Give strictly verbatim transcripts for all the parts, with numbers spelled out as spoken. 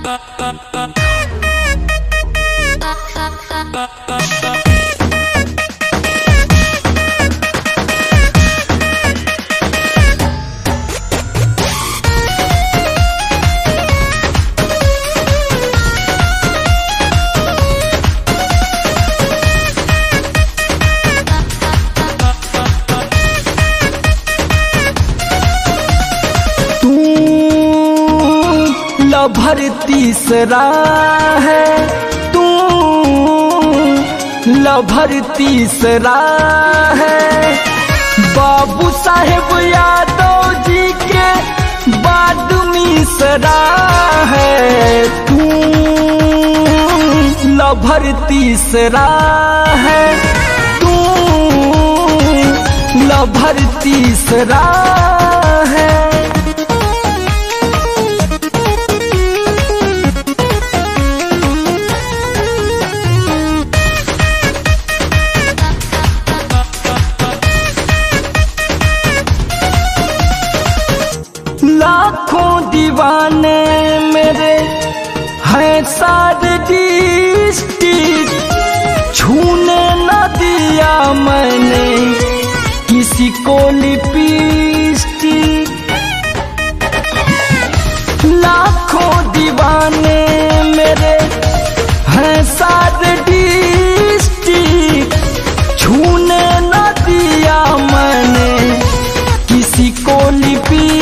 भर तीसरा है तू, लभर तीसरा है। बाबू साहेब यादव जी के बाद मिसरा है तू, लभर तीसरा है तू, लभर तीसरा है। लाखों दीवाने मेरे हैं सारे डिस्ट्रिक्ट, छूने न दिया मैंने किसी को लिपस्टिक। लाखों दीवाने मेरे हैं सारे डिस्ट्रिक्ट, छूने न दिया मैंने किसी को लिपस्टिक।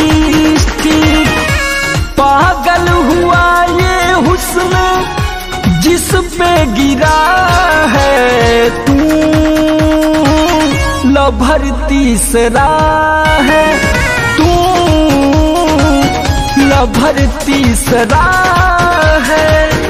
पागल हुआ ये हुस्न जिस पे गिरा है तू, लभर तीसरा है तू, लभर तीसरा है।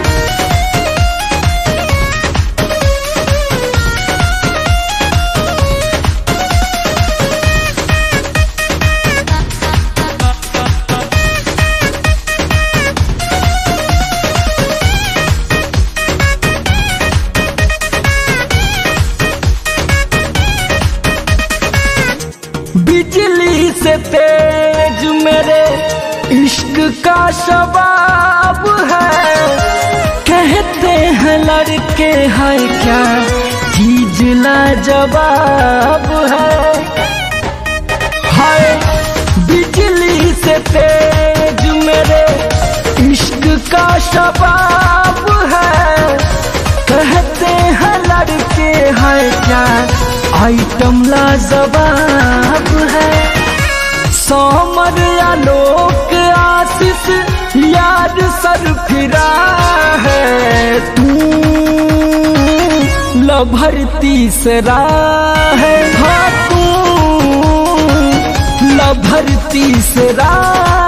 बिजली से तेज मेरे इश्क का शबाब है, कहते हैं लड़के हैं क्या चीज लाजवाब है। हाय बिजली से तेज मेरे इश्क का शबाब है, कहते हैं लड़के हैं क्या आइटम लाजवाब है। सोमर आलोक आशीष यार सर फिरा है तू, लभर तीसरा है हाँ तू, लभर तीसरा